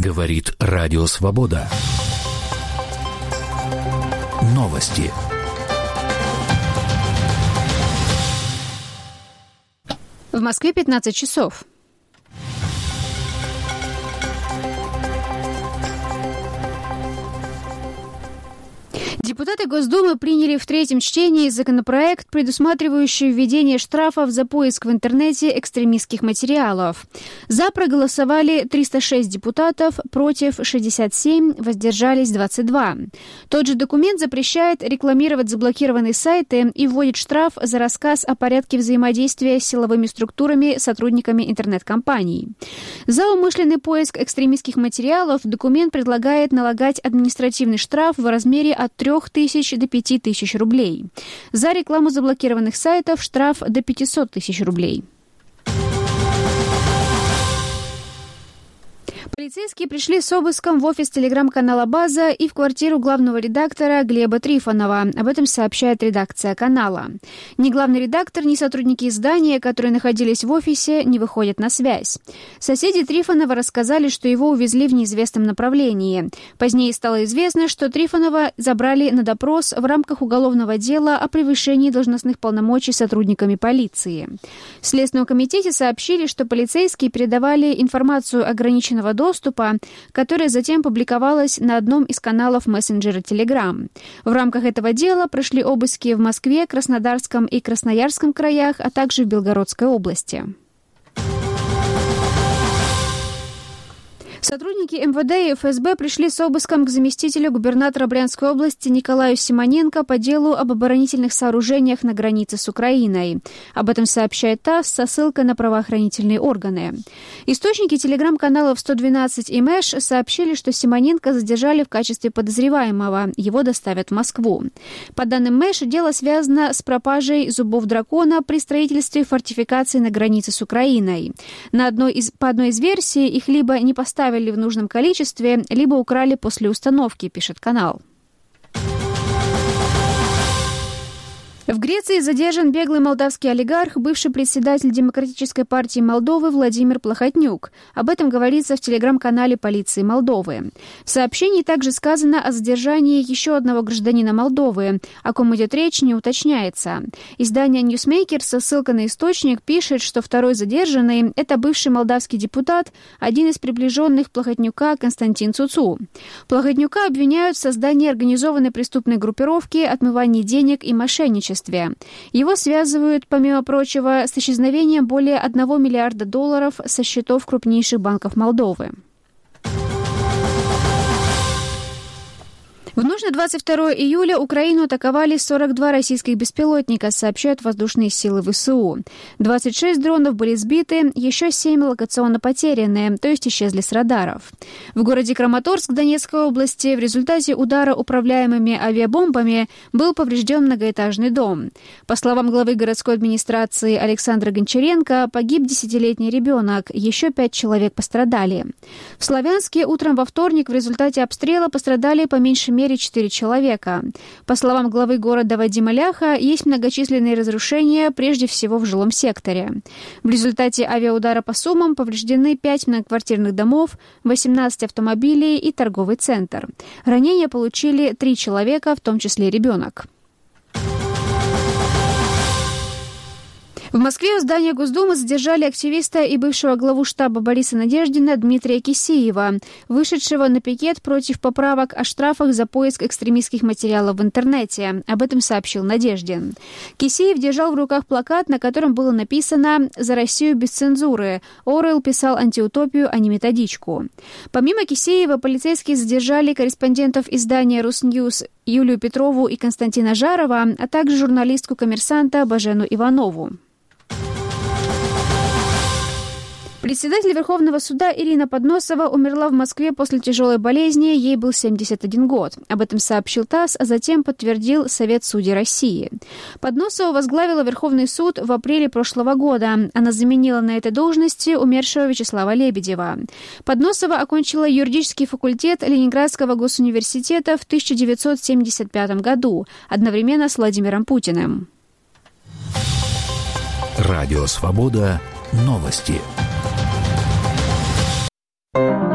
Говорит Радио Свобода. Новости. В Москве 15 часов. Депутаты Госдумы приняли в третьем чтении законопроект, предусматривающий введение штрафов за поиск в интернете экстремистских материалов. За проголосовали 306 депутатов, против 67, воздержались 22. Тот же документ запрещает рекламировать заблокированные сайты и вводит штраф за рассказ о порядке взаимодействия с силовыми структурами сотрудниками интернет-компаний. За умышленный поиск экстремистских материалов документ предлагает налагать административный штраф в размере от 3 тысяч до 5 тысяч рублей. За рекламу заблокированных сайтов штраф до 500 тысяч рублей. Полицейские пришли с обыском в офис телеграм-канала «База» и в квартиру главного редактора Глеба Трифонова. Об этом сообщает редакция канала. Ни главный редактор, ни сотрудники издания, которые находились в офисе, не выходят на связь. Соседи Трифонова рассказали, что его увезли в неизвестном направлении. Позднее стало известно, что Трифонова забрали на допрос в рамках уголовного дела о превышении должностных полномочий сотрудниками полиции. В Следственном комитете сообщили, что полицейские передавали информацию ограниченного доступа, которая затем публиковалась на одном из каналов мессенджера Telegram. В рамках этого дела прошли обыски в Москве, Краснодарском и Красноярском краях, а также в Белгородской области. Сотрудники МВД и ФСБ пришли с обыском к заместителю губернатора Брянской области Николаю Симоненко по делу об оборонительных сооружениях на границе с Украиной. Об этом сообщает ТАСС со ссылкой на правоохранительные органы. Источники телеграм-каналов 112 и Мэш сообщили, что Симоненко задержали в качестве подозреваемого. Его доставят в Москву. По данным Мэш, дело связано с пропажей зубов дракона при строительстве фортификаций на границе с Украиной. По одной из версий, их либо не поставили в нужном количестве, либо украли после установки, пишет канал. В Греции задержан беглый молдавский олигарх, бывший председатель Демократической партии Молдовы Владимир Плохотнюк. Об этом говорится в телеграм-канале полиции Молдовы. В сообщении также сказано о задержании еще одного гражданина Молдовы. О ком идет речь, не уточняется. Издание Newsmaker со ссылкой на источник пишет, что второй задержанный – это бывший молдавский депутат, один из приближенных Плохотнюка Константин Цуцу. Плохотнюка обвиняют в создании организованной преступной группировки, отмывании денег и мошенничестве. Его связывают, помимо прочего, с исчезновением более $1 миллиарда со счетов крупнейших банков Молдовы. В ночь на 22 июля Украину атаковали 42 российских беспилотника, сообщают воздушные силы ВСУ. 26 дронов были сбиты, еще 7 локационно потеряны, то есть исчезли с радаров. В городе Краматорск Донецкой области в результате удара управляемыми авиабомбами был поврежден многоэтажный дом. По словам главы городской администрации Александра Гончаренко, погиб 10-летний ребенок, еще 5 человек пострадали. В Славянске утром во вторник в результате обстрела пострадали по меньшей мере 4 человека. По словам главы города Вадима Ляха, есть многочисленные разрушения, прежде всего в жилом секторе. В результате авиаудара по Сумам повреждены 5 многоквартирных домов, 18 автомобилей и торговый центр. Ранения получили 3 человека, в том числе ребенок. В Москве у здания Госдумы задержали активиста и бывшего главу штаба Бориса Надеждина Дмитрия Кисеева, вышедшего на пикет против поправок о штрафах за поиск экстремистских материалов в интернете. Об этом сообщил Надеждин. Кисеев держал в руках плакат, на котором было написано «За Россию без цензуры». Оруэлл писал антиутопию, а не методичку. Помимо Кисеева, полицейские задержали корреспондентов издания «Русньюз» Юлию Петрову и Константина Жарова, а также журналистку «Коммерсанта» Бажену Иванову. Председатель Верховного суда Ирина Подносова умерла в Москве после тяжелой болезни, ей был 71 год. Об этом сообщил ТАСС, а затем подтвердил Совет судей России. Подносова возглавила Верховный суд в апреле прошлого года. Она заменила на этой должности умершего Вячеслава Лебедева. Подносова окончила юридический факультет Ленинградского госуниверситета в 1975 году, одновременно с Владимиром Путиным. Радио Свобода. Новости.